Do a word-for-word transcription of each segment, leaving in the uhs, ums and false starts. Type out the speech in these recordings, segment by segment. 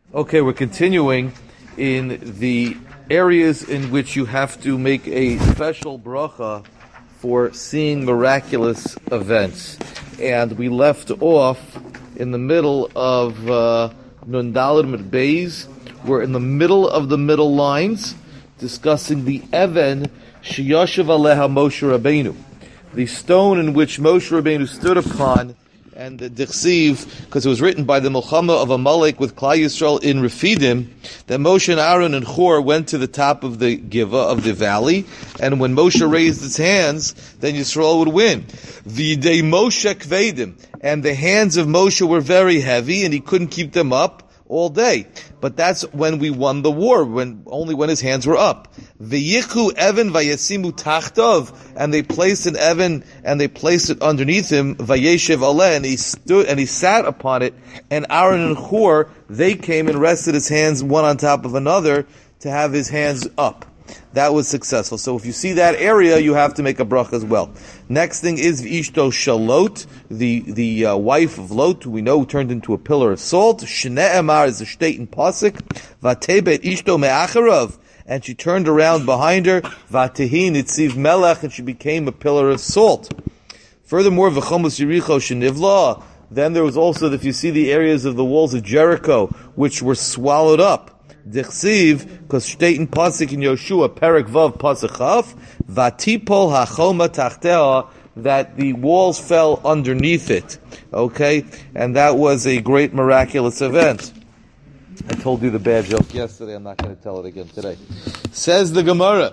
Okay, we're continuing in the areas in which you have to make a special bracha for seeing miraculous events. And we left off in the middle of uh, Nun Daled Mit Beis. We're in the middle of the middle lines, discussing the Even Sheyashav Aleha Moshe Rabbeinu, the stone in which Moshe Rabbeinu stood upon. And the Dichsiv, because it was written by the Milchama of Amalek with Klal Yisrael in Refidim, that Moshe and Aaron and Hur went to the top of the Giva, of the valley, and when Moshe raised his hands, then Yisrael would win. V'idei Moshe kvedim, and the hands of Moshe were very heavy, and he couldn't keep them up all day. But that's when we won the war, when only when his hands were up. V'yichu Evan vayasimu tachtov, and they placed an Evan and they placed it underneath him. Vayeshev aleh, and he stood and he sat upon it. And Aaron and Hur, they came and rested his hands one on top of another to have his hands up. That was successful. So if you see that area, you have to make a bracha as well. Next thing is V'ishto Shalot, the the uh, wife of Lot, who we know turned into a pillar of salt. Shnei Emar is a state in Pasuk. Vatebet Ishto Me'acharav, and she turned around behind her. Vatehi Nitziv Melech, and she became a pillar of salt. Furthermore, V'chomus Yericho Shenivla. Then there was also, if you see the areas of the walls of Jericho, which were swallowed up. Dichsiv, because state in Pasuk in Yoshua, Perek Vav Pasuk Chaf, Vatipol HaChoma Tachteha, that the walls fell underneath it. Okay? And that was a great miraculous event. I told you the bad joke yesterday, I'm not going to tell it again today. Says the Gemara.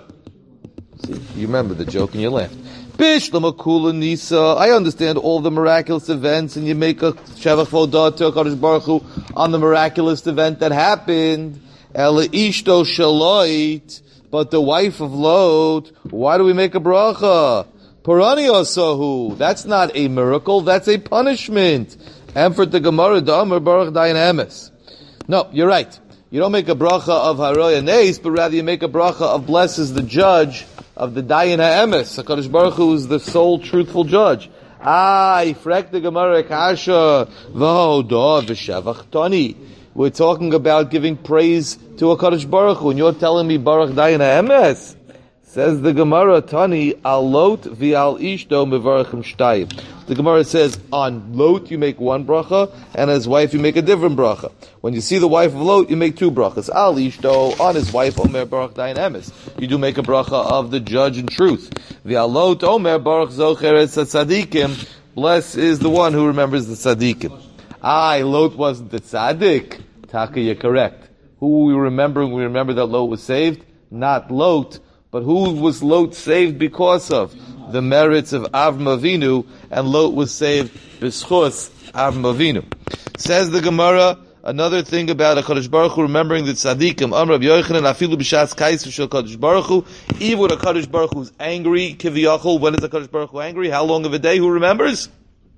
See, you remember the joke and you laughed. Bishlamakula Nisa, I understand all the miraculous events, and you make a Shevach Vodah to HaKadosh Baruch Hu on the miraculous event that happened. Ela ishto shaloit, but the wife of Lot, why do we make a bracha? Parani osahu, that's not a miracle, that's a punishment. And for the Gemara, Da'amar Baruch Dayan Emes. No, you're right. You don't make a bracha of Haroya Neis, but rather you make a bracha of blesses the judge of the Dayan HaEmes. HaKadosh Baruch Hu is the sole truthful judge. Ah, frek the Gemara kasha, v'hodah v'shevach tani. We're talking about giving praise to HaKadosh Baruch Hu, and you're telling me Baruch Dayan HaEmes? Says the Gemara, Tani, al lot v'al ishto mevarachim shtayim. The Gemara says, on Lot you make one bracha, and his wife you make a different bracha. When you see the wife of Lot, you make two brachas. Al ishto, on his wife, Omer Baruch Dayan HaEmes. You do make a bracha of the judge in truth. V'al lot, Omer Baruch Zocher es tzadikim. Bless is the one who remembers the tzadikim. Aye, Lot wasn't the tzaddik. Taka, you're correct. Who we remembering? We remember that Lot was saved? Not Lot, but who was Lot saved because of? The merits of Avram Avinu, and Lot was saved b'schus Avram Avinu. Says the Gemara, another thing about HaKadosh Baruch Hu remembering the tzaddikim. Amr Rabbi Yochanan, afilu b'shas kaisu shel HaKadosh Baruch Hu, even when HaKadosh Baruch Hu is angry, kiviyachol, when is HaKadosh Baruch Hu angry? How long of a day? Who remembers?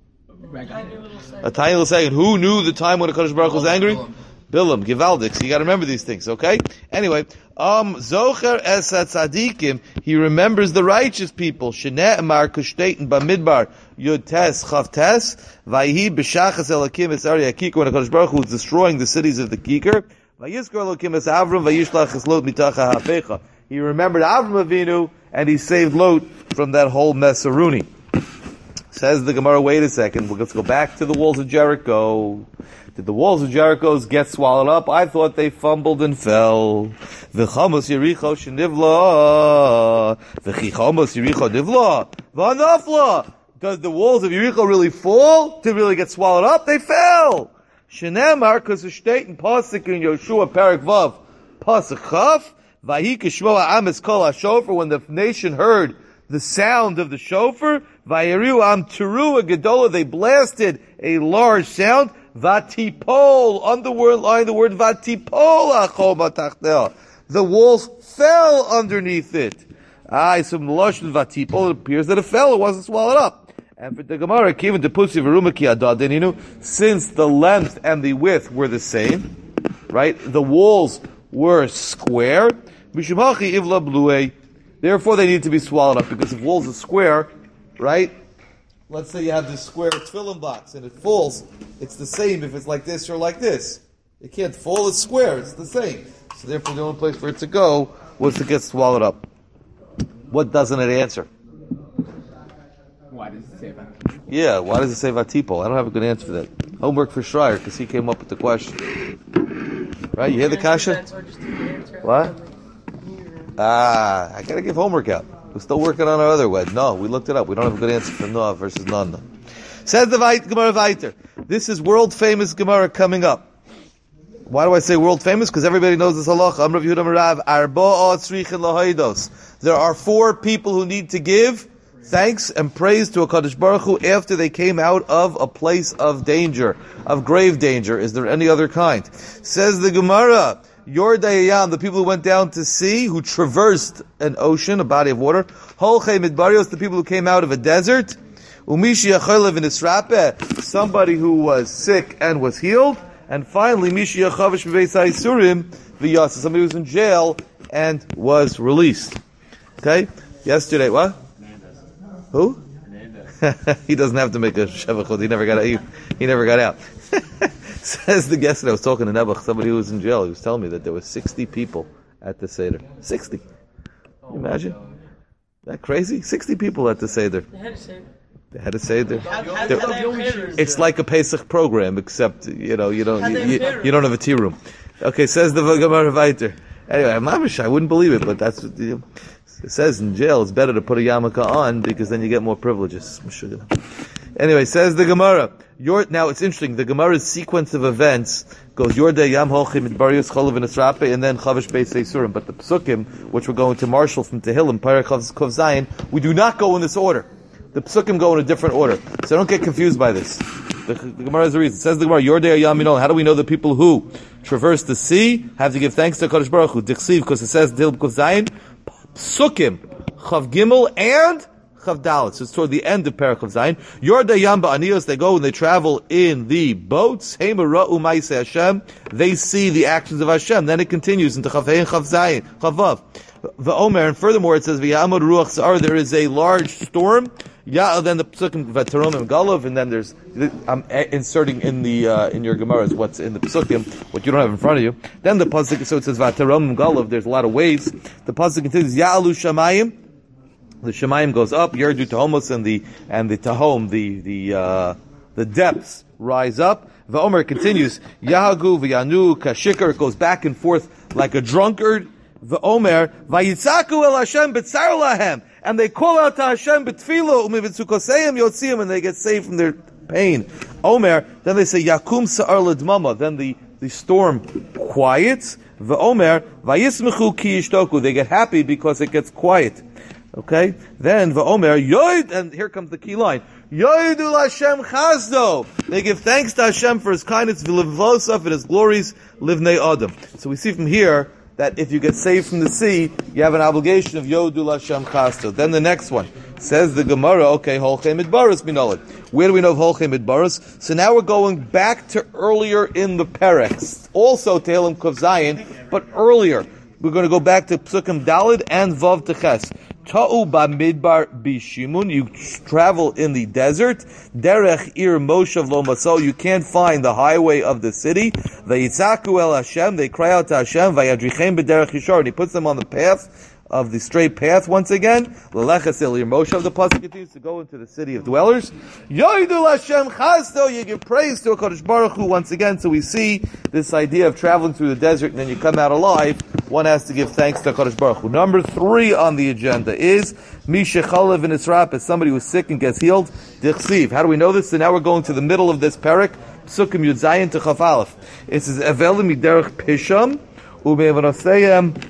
A tiny little second. Who knew the time when HaKadosh Baruch Hu was angry? Bilam, Givaldik. So you gotta remember these things, okay? Anyway, um, Zocher es tzadikim, he remembers the righteous people. Shnei Emar kushtetin b'midbar, Yud Tes, Chav Tes, Vayhi b'shachas elakim es Arya Kikar, when HaKadosh Baruch Hu is destroying the cities of the Kikar. Vayizkor elakim es Avram, Vayishlach es Lot mitacha ha'afecha. He remembered Avram Avinu, and he saved Lot from that whole mesaruni. Says the Gemara, wait a second, let's go back to the walls of Jericho. Did the walls of Jericho get swallowed up? I thought they fumbled and fell. V'chamos Yericho shenivla. V'chichamos Yericho nivla. V'anafla. Does the walls of Yericho really fall? Did really get swallowed up? They fell. Shenemar, because the state in Pasuk in Yoshua Perek Vav, Pasuk Chaf, V'hi kishmo ha'ames kol ha'shofar, when the nation heard the sound of the shofar, Vayeriu am teruah gedola, they blasted a large sound, Vatipol, underline the word Vatipol achoma tachteha. The walls fell underneath it. Ah, some lashon Vatipol, it appears that it fell, it wasn't swallowed up. And for the Gemara, given to Pusi Veruma ki adadininu, since the length and the width were the same, right? The walls were square, Mishumachi ivla blue. Therefore, they need to be swallowed up, because if walls are square, right? Let's say you have this square tefillin box and it falls, it's the same if it's like this or like this. It can't fall, it's square, it's the same. So therefore the only place for it to go was to get swallowed up. What doesn't it answer? Why does it say Vatipol? Yeah, why does it say Vatipol? I don't have a good answer for that. Homework for Schreier, because he came up with the question. Right, you hear the kasha? What? Ah, I gotta give homework out. We're still working on our other word. No, we looked it up. We don't have a good answer for Noah versus Nanda. Says the Gemara Vayter. This is world famous Gemara coming up. Why do I say world famous? Because everybody knows this halacha. Amrav Yehuda Marav, Arba'a tzrichin lahaydos. There are four people who need to give thanks and praise to a Kadosh Baruch Hu after they came out of a place of danger, of grave danger. Is there any other kind? Says the Gemara, Yordayam, the people who went down to sea, who traversed an ocean, a body of water. Holchei Midbarios, the people who came out of a desert. Umishi Achaylev in Isrape, somebody who was sick and was healed. And finally, Mishi Yachavish Bebeis HaYisurim V'yasa, somebody who was in jail and was released. Okay? Yesterday, what? Who? He doesn't have to make a shevachot. He never got out. He, he never got out. Says the guest that I was talking to Nebuch, somebody who was in jail. He was telling me that there were sixty people at the Seder. Sixty. Can you imagine? That crazy? Sixty people at the Seder. They had a Seder. They had a Seder. It's like a Pesach program, except you know you don't you, you, you don't have a tea room. Okay, says the Gemara Vayter. Anyway, I'm mamish, I wouldn't believe it, but that's what you know, it says in jail. It's better to put a yarmulke on because then you get more privileges. Anyway, says the Gemara. Your, now it's interesting. The Gemara's sequence of events goes Yordei Yam Holchim Midbarios Cholav and Esrape and then Chavish Beis Yisurim. But the Psukim, which we're going to marshal from Tehillim, Parach Kov Zayin, we do not go in this order. The Psukim go in a different order. So don't get confused by this. The, the Gemara has a reason. It says the Gemara, Yordei Yam Minol. How do we know the people who traverse the sea have to give thanks to Kadosh Baruch Hu? Dichsiv, because it says Tehillim Kov Zayin, Psukim, Chav Gimel, and Chav Dalet. So it's toward the end of Perek of Zayin. Yordei Yam Ba'aniyos, they go and they travel in the boats. Hema Ra'u Ma'aseh Hashem. They see the actions of Hashem. Then it continues into Chav Hey and Chav Zayin, Chav Vav. V'omer, and furthermore it says V'yamod Ruach Sa'ar, there is a large storm. Yeah, then the Psukim V'tarom and Galov, and then there's, I'm inserting in the, uh, in your Gemaras what's in the Psukim, what you don't have in front of you. Then the Pasuk, so it says V'tarom and Galov, there's a lot of waves. The Pasuk continues, Ya'alu Shamayim, the Shemayim goes up, Yerdu Tahomos, and the, and the Tahom, the, the, uh, the depths rise up. V'omer continues, Yahagu V'yanu Kashikar, it goes back and forth like a drunkard. V'omer, V'yitzaku el Hashem b'tzar lahem, and they call out to Hashem b'tfilo, u'mivitzukoseyim yotziyim, and they get saved from their pain. Omer, then they say, Yakum sa'ar l'dmama, then the, the storm quiets. V'omer, V'yismechu ki yishtoku, they get happy because it gets quiet. Okay? Then, V'omer, Yoid, and here comes the key line, Yoidu Hashem chazdo, they give thanks to Hashem for His kindness, v'livlosaf, and His glories, livnei adam. So we see from here, that if you get saved from the sea, you have an obligation of Yodul Hashem Chasto. Then the next one, says the Gemara, okay, Holchei Midbaros Minolet. Where do we know of Holchei Midbaros? So now we're going back to earlier in the Perek. Also Tehillim Kov Zayin, but earlier. We're going to go back to Psukim Dalid and Vav Teches. Ta'u ba'midbar bishimun, you travel in the desert. Derech ir moshav lo maso, you can't find the highway of the city. Vayitzaku el Hashem, they cry out to Hashem. Vayadrichem b'derech yishar, and He puts them on the path of the straight path once again. L'leches el ir moshav, the pasuk continues to go into the city of dwellers. Yoidul Hashem chasto, you give praise to a Kadosh Baruch Hu once again. So we see this idea of traveling through the desert and then you come out alive. One has to give thanks to Kadosh Baruch Hu. Number three on the agenda is Misha Chalev in Israp, as somebody who's sick and gets healed. Dichsiv. How do we know this? So now we're going to the middle of this parak. Psukim Yud Zayin to Chaf Aleph. It says Avelim Miderech Pisham Umevanoseyem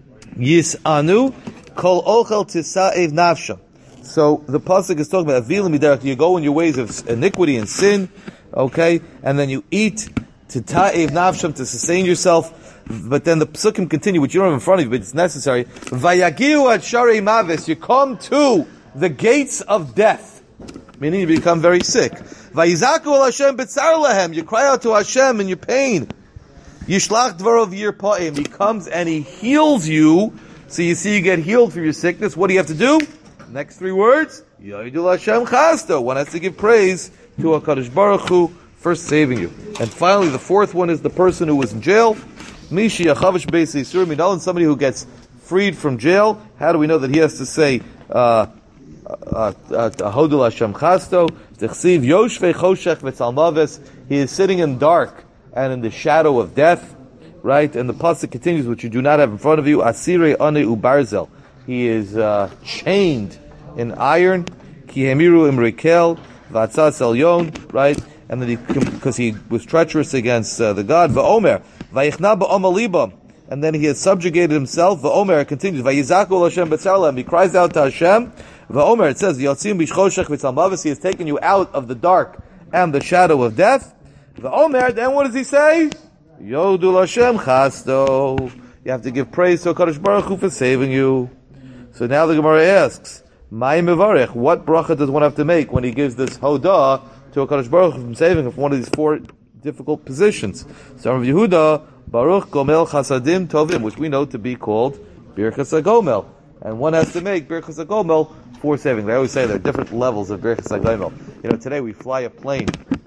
Yisanu Kol Ochel Tisa'ev Nafsha. So the pasuk is talking about Avelim Miderech. You go in your ways of iniquity and sin, okay, and then you eat to Ta'ev Nafsham, to sustain yourself. But then the psukim continue, which you don't have in front of you, but it's necessary. Vayagiu at Sharei Mavis, you come to the gates of death, meaning you become very sick. Vayizaku al Hashem b'tzar lahem, you cry out to Hashem in your pain. Yishlach dvarov yirpa'im, He comes and He heals you. So you see, you get healed from your sickness. What do you have to do? Next three words, Yoidul Hashem chasto. One has to give praise to HaKadosh Baruch Hu first saving you. And finally, the fourth one is the person who was in jail. Mishi Yachavish Beis Yisur, Minal, and somebody who gets freed from jail. How do we know that he has to say, uh, Hodul Hashem Chasto, Tichsiv Yoshvei Choshech V'Tzalmaves, he is sitting in dark and in the shadow of death, right? And the pasuk continues, which you do not have in front of you, Asire Ane Ubarzel, he is uh, chained in iron, Ki Hemiru Imrikel, Vatzas Elyon, right? And then he, because he was treacherous against uh, the God, Va'omer, Vayichna Ba'omer Liba, and then he has subjugated himself, Va'omer, continues, Vayizaku Hashem B'Tzalem, he cries out to Hashem, Va'omer, it says, Yotzim B'Choshech V'Tzalmavis, he has taken you out of the dark and the shadow of death. Va'omer, then what does he say? Yodul Hashem Chasto. You have to give praise to HaKadosh Baruch Hu for saving you. So now the Gemara asks, Ma'im Mevarech, what bracha does one have to make when he gives this hodah to HaKadosh Baruch Hu from saving him from one of these four difficult positions? So Rav Yehuda, Baruch Gomel Chasadim Tovim, which we know to be called Birchas HaGomel. And one has to make Birchas HaGomel for saving. They always say there are different levels of Birchas HaGomel. You know, today we fly a plane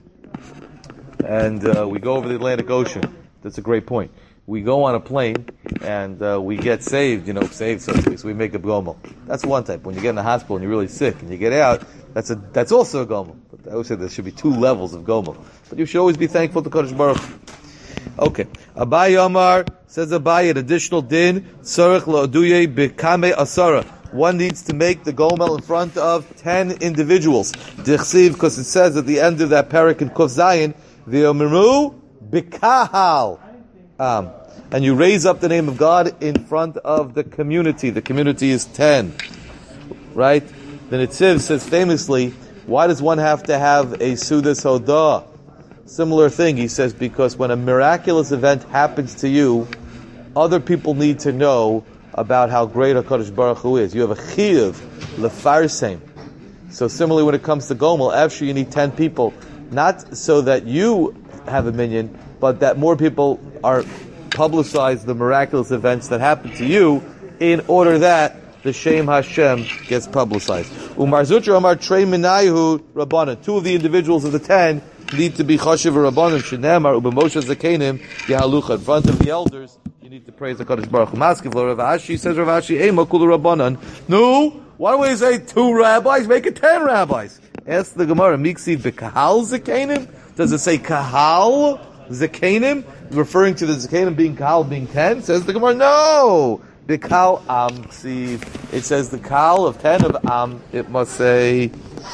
and uh, we go over the Atlantic Ocean. That's a great point. We go on a plane and uh, we get saved, you know, saved so to speak, so we make a gomel. That's one type. When you get in the hospital and you're really sick and you get out, that's a that's also a gomel. But I always say there should be two levels of gomel. But you should always be thankful to Kodesh Baruch. Okay. Abai Omar says Abai, an additional din, tzarech la'oduye b'kamei asara. One needs to make the gomel in front of ten individuals. Dichsiv, because it says at the end of that parak in Kuf Zayin, v'yomiru b'kahal. Um, and you raise up the name of God in front of the community. The community is ten. Right? The Netziv says famously, why does one have to have a Sudas Hodah? Similar thing, he says, because when a miraculous event happens to you, other people need to know about how great HaKadosh Baruch Hu is. You have a chiyuv, lefarsem. So similarly when it comes to Gomel, after you need ten people, not so that you have a minyan, but that more people are publicize the miraculous events that happen to you, in order that the Shem Hashem gets publicized. Umar Zutra Amar Trei Minayu Rabbanan. Two of the individuals of the ten need to be Chashiv Rabbanan. Shenemar Ubemoshe Zakenim Yehalucha. In front of the elders, you need to praise the Kadosh Baruch Hu. Maskiv Rav Ashi says Rav Ashi Ema Kulu Rabbanan. No, why don't we say two rabbis? Make it ten rabbis. Ask the Gemara. Miksi Bekahal Zakenim. Does it say Kahal Zakenim, referring to the Zakenim being Kahal being ten? Says the Gemara, no! Bikal Am Ksiv. It says the Kahal of ten of Am, it must say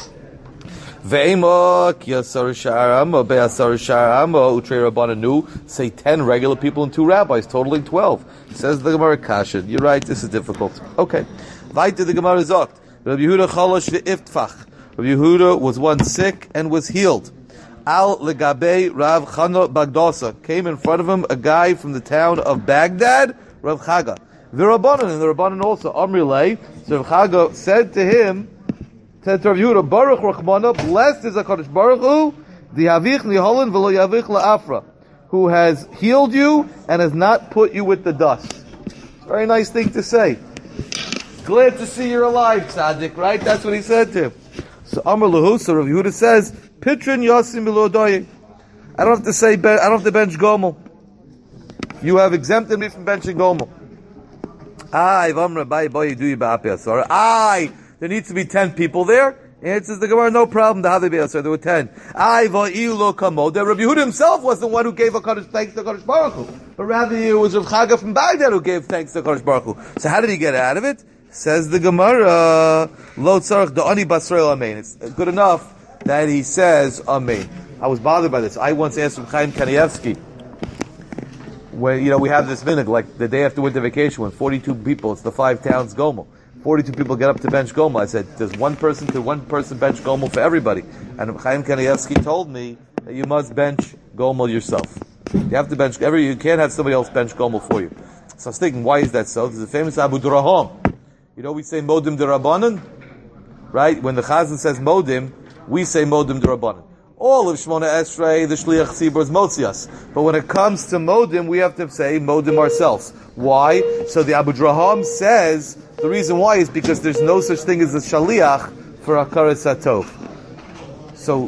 Ve'ema Kiyasar Sharama Be'asar Sharama Utre Rabbananu. Say ten regular people and two rabbis, totaling twelve. Says the Gemara Kashan. You're right, this is difficult. Okay. Vaita the Gemara Zokt. Rabbi Yehuda Chalosh Ve'iftfach. Rabbi Yehuda was one sick and was healed. Al legabe Rav Chana Bagdosa, came in front of him a guy from the town of Baghdad, Rav Chaga. The Rabbanan, and the Rabbanan also, Amri Lei. So Rav Chaga said to him, said to Rav Yehuda, Baruch Rachmana, blessed is HaKadosh Baruch Hu, the Havich Niholan v'lo Yavich la'afra, who has healed you and has not put you with the dust. Very nice thing to say. Glad to see you're alive, Tzaddik, right? That's what he said to him. So Amr Lahu, so Rav Yehuda says, Pitrin Yasim Bilodoye. I don't have to say, I don't have to bench Gomel. You have exempted me from benching Gomel. Ay, Vamra Bai Boy do you Ba'api Ay, there needs to be ten people there. Answers the Gemara, no problem. The Hadabi Asar, there were ten. Ay, Va'ilu Kamo. The Rabbi Yehuda himself was the one who gave a Kaddish thanks to Kaddish Baruch Hu. But rather it was Rav Chaga from Baghdad who gave thanks to Kaddish Baruch Hu. So how did he get out of it? Says the Gemara, Lo Tzarech Da'ani Basrael Amen. It's good enough that he says Amen. I was bothered by this. I once asked from Chaim Kanievsky, when, you know, we have this minhag, like the day after winter vacation, when forty-two people, it's the five towns Gomel. forty-two people get up to bench Gomel. I said, does one person, could one person bench Gomel for everybody? And Chaim Kanievsky told me that you must bench Gomel yourself. You have to bench, every, you can't have somebody else bench Gomel for you. So I was thinking, why is that so? There's a famous Abu Duraham. You know, we say Modim Derabanan, right? When the Chazan says Modim, we say Modim Derabanan. All of Shmona Esrei, the Shliach Tzibur is Motzias. But when it comes to Modim, we have to say Modim ourselves. Why? So the Abu Draham says, the reason why is because there's no such thing as a Shaliach for Hakaras HaTov. So,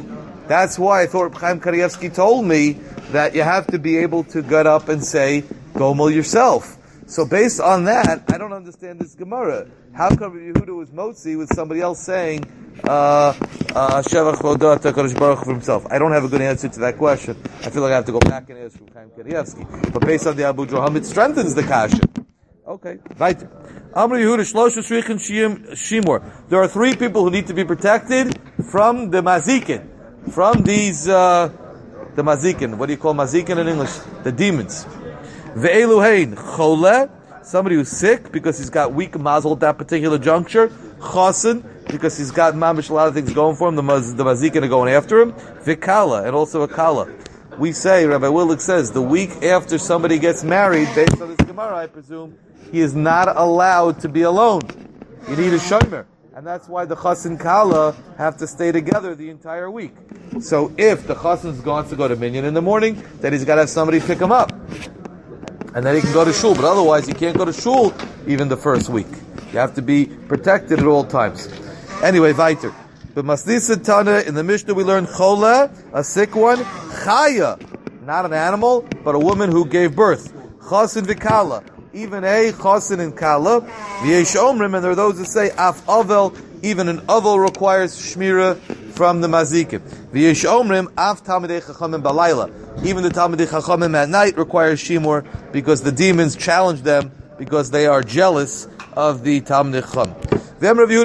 That's why I thought Chaim Kanievsky told me that you have to be able to get up and say Gomel yourself. So based on that, I don't understand this Gemara. How come Yehuda was motzi with somebody else saying uh Shevach Vodat HaKadosh Baruch Hu for himself? I don't have a good answer to that question. I feel like I have to go back and ask from Chaim Kanievsky. But based on the Abu Draham, it strengthens the kasha. Okay, right. Amr Yehuda Shlosh Shrichen Shimor. There are three people who need to be protected from the mazikin, from these uh the mazikin. What do you call mazikin in English? The demons. Ve'eluhein chole, somebody who's sick because he's got weak mazel at that particular juncture. Chasen, because he's got mamish a lot of things going for him. The maz, the mazikin are going after him. Vikala, and also a kala. We say, Rabbi Willig says, the week after somebody gets married, based on this Gemara, I presume, he is not allowed to be alone. You need a shomer. And that's why the chas and kala have to stay together the entire week. So if the chas wants to go to minyan in the morning, then he's got to have somebody pick him up. And then he can go to shul. But otherwise, he can't go to shul even the first week. You have to be protected at all times. Anyway, weiter. But Masnisa Tana, in the Mishnah we learn chola, a sick one, chaya, not an animal, but a woman who gave birth. Chasin vikala, even a chasin and kala. V'yesh omrim, and there are those who say af avel, even an avel requires shmira from the mazikim. V'yesh omrim af talmidei chachamim balayla, even the talmidei chachamim at night requires shimur because the demons challenge them because they are jealous of the talmidei chacham. There are three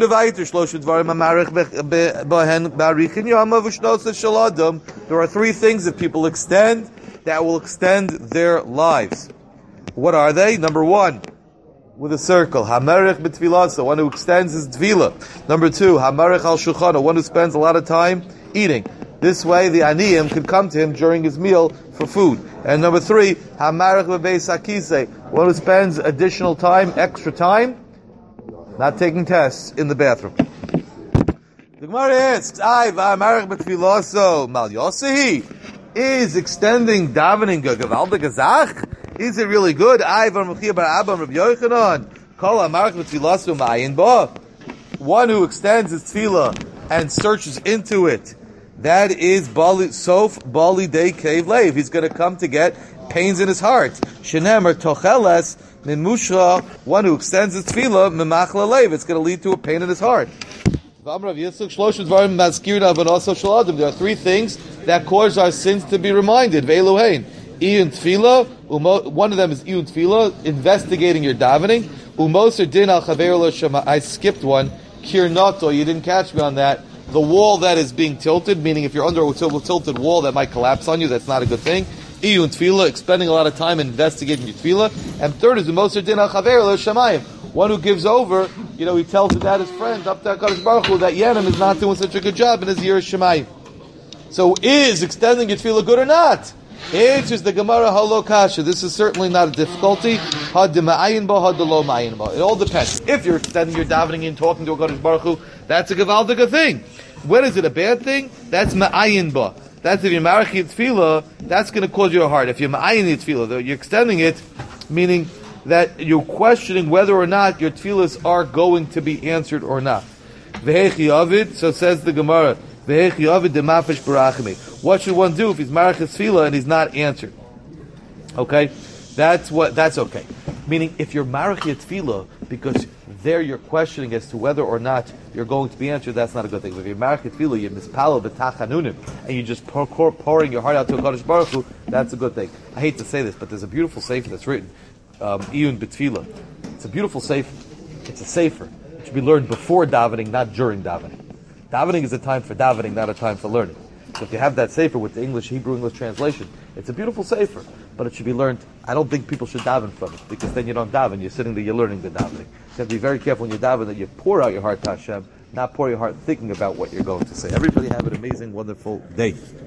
things that people extend that will extend their lives. What are they? Number one, with a circle, hamerich b'tfilah, one who extends his tefillah. Number two, hamerich al shulchano, one who spends a lot of time eating. This way, the aniyim can come to him during his meal for food. And number three, hamerich b'beis hakisei, one who spends additional time, extra time, not taking tests in the bathroom. The Gemara asks, "Ay v'amarich b'tfilaso mal yosehi, is extending davening a gevaldig azach? Is it really good? Ay v'amachia bar Abba Rabbi Yochanan, kol amarich b'tfilaso ma'ayin ba. One who extends his tefillah and searches into it, that is bali sof bali day cave lave. He's going to come to get pains in his heart. Shenemer tocheles. Mimushra, one who extends his tefillah, memachla leiv, it's going to lead to a pain in his heart. There are three things that cause our sins to be reminded. Ve'eluhein, iyun tefillah, one of them is iyun tefillah, investigating your davening. Umoser din al chaver lo shema, I skipped one, kirnato, you didn't catch me on that. The wall that is being tilted, meaning if you're under a tilted wall that might collapse on you, that's not a good thing. Iyun tefillah, expending a lot of time investigating your tefillah. And third is the Moser Din HaChaver Lo Shamayim, one who gives over, you know, he tells his dad, his friend, up to HaKadosh Baruch Hu, that Yenim is not doing such a good job in his year of Shamayim. So is extending your tefillah good or not? Answers the Gemara Halo Kasha. This is certainly not a difficulty. Had de ma'ayin ba, had de lo ma'ayin ba. It all depends. If you're extending your davening and talking to HaKadosh Baruch Hu, that's a gevaldige thing. When is it a bad thing? That's ma'ayin ba. That's if you're marachid tefillah, that's going to cause your heart. If you're ma'ayin tefillah, you're extending it, meaning that you're questioning whether or not your tefillahs are going to be answered or not. Vehechi avid, so says the Gemara, Vehechi avid demafish barachimi. What should one do if he's marachid tefillah and he's not answered? Okay, that's what. That's okay. Meaning, if you're marachid tefillah because there you're questioning as to whether or not you're going to be answered, that's not a good thing. But if you're marachid tefillah, you're mispalo b'tachanunim, and you're just pour, pour, pouring your heart out to HaKadosh Baruch Hu, that's a good thing. I hate to say this, but there's a beautiful sefer that's written, um, Iyun b'tefillah. It's a beautiful sefer. It's a sefer. It should be learned before davening, not during davening. Davening is a time for davening, not a time for learning. So if you have that sefer with the English, Hebrew English translation, it's a beautiful sefer, but it should be learned. I don't think people should daven from it, because then you don't daven, you're sitting there, you're learning the davening. You have to be very careful when you daven that you pour out your heart to Hashem, not pour your heart thinking about what you're going to say. Everybody have an amazing, wonderful day.